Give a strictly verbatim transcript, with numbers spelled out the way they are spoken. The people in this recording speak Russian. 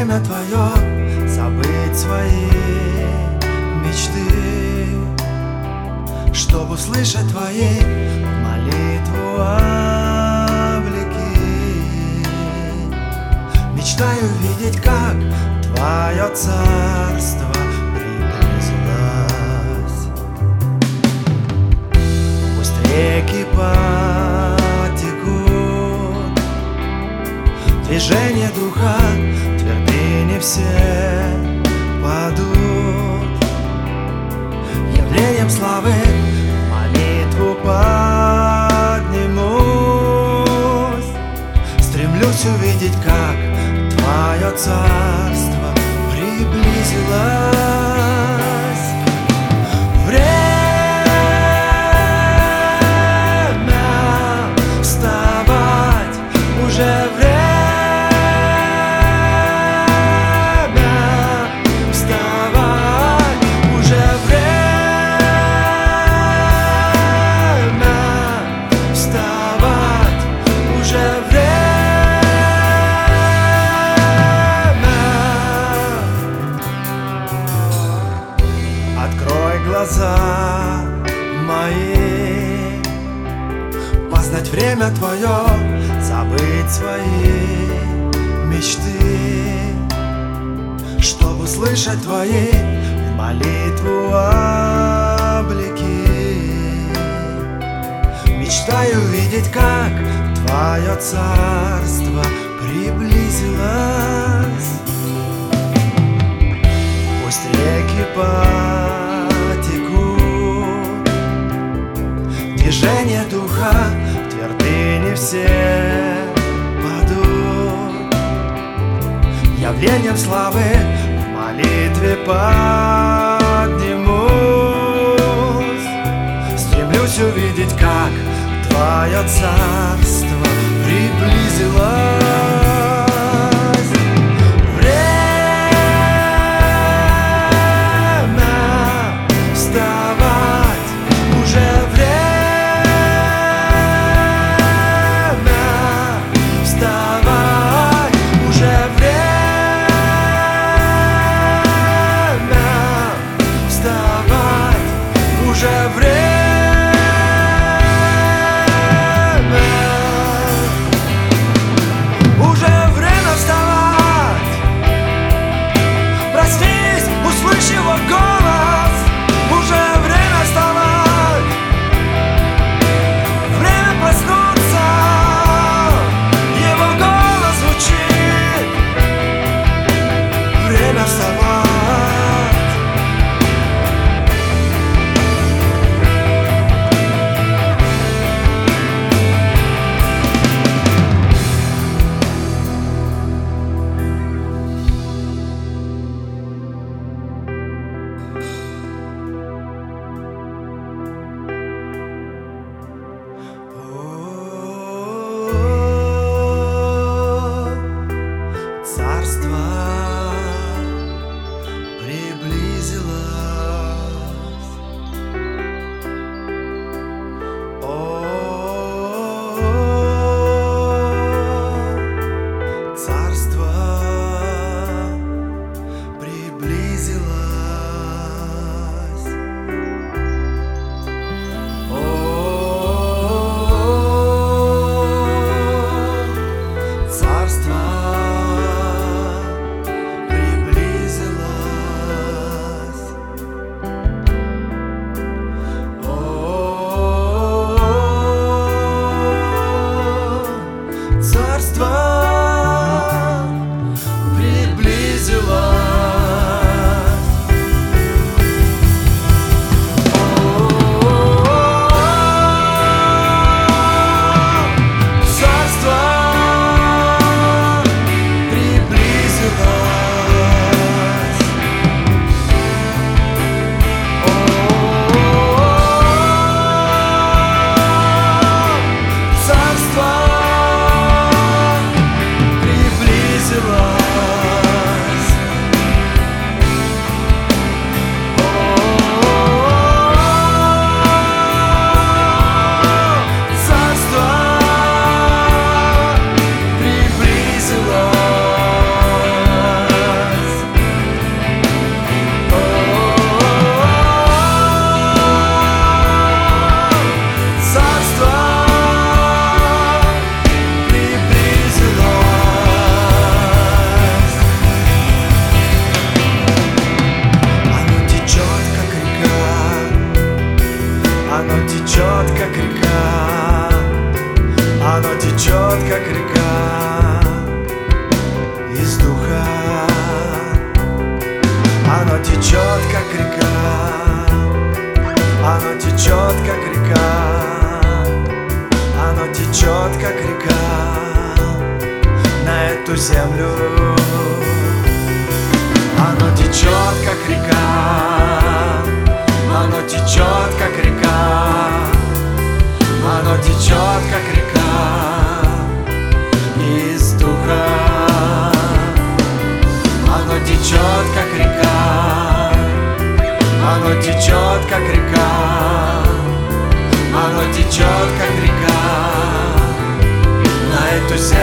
время твое забыть свои мечты, чтобы услышать твои молитву облеки. Мечтаю видеть, как твое царство приблизилось. Пусть реки потекут, движение духа, твердыни все падут. Явлением славы молитву поднимусь. Стремлюсь увидеть, как твое царство приблизилось. Время вставать, уже время. Открой глаза мои, познать время твое, забыть свои мечты, чтобы услышать твои молитву облеки. Мечтаю видеть, как твое царство приблизилось. Пусть реки потекут, движение духа, твердыни все падут. Явлением славы в молитве поднимусь. Стремлюсь увидеть, как твое царство приблизилось. Уже время Оно течет, как река, оно течет, как река, оно течет, как река на эту землю. Оно течет, как река, оно течет, как река, оно течет, как река из духа. Оно течет, как река, оно течет, как река, оно течет, как река на эту землю.